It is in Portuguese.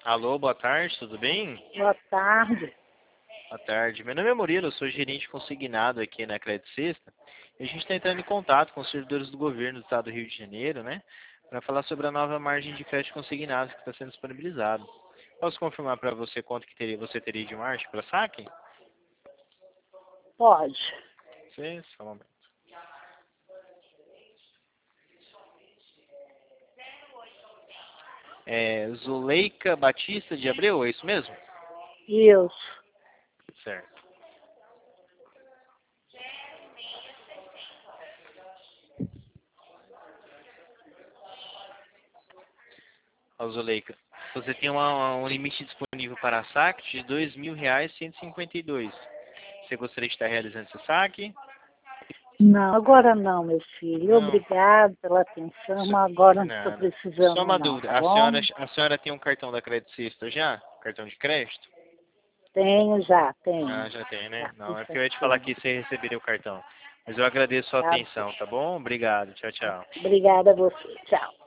Alô, boa tarde, tudo bem? Boa tarde. Boa tarde. Meu nome é Murilo, eu sou gerente consignado aqui na Crédito Sexta. E a gente está entrando em contato com os servidores do governo do estado do Rio de Janeiro, né? Para falar sobre a nova margem de crédito consignado que está sendo disponibilizado. Posso confirmar para você quanto que você teria de margem para saque? Pode. Sim, só um momento. Zuleika Batista de Abreu, é isso mesmo? Isso. Certo. Ó, Zuleika, você tem um limite disponível para saque de R$ 2.152. Você gostaria de estar realizando esse saque? Não, agora não, meu filho. Não. Obrigado pela atenção, mas agora não estou Nada. Só precisando uma não, dúvida. tá bom? A senhora tem um cartão da Crédito Sexta já? Cartão de crédito? Tenho já, tenho. Ah, já tem, né? Tá, Não, tudo é porque eu ia te falar certinho. que você receberia o cartão. Mas eu agradeço a sua Tá atenção, bom. tá bom? Obrigado. Tchau, tchau. Obrigada a você. Tchau.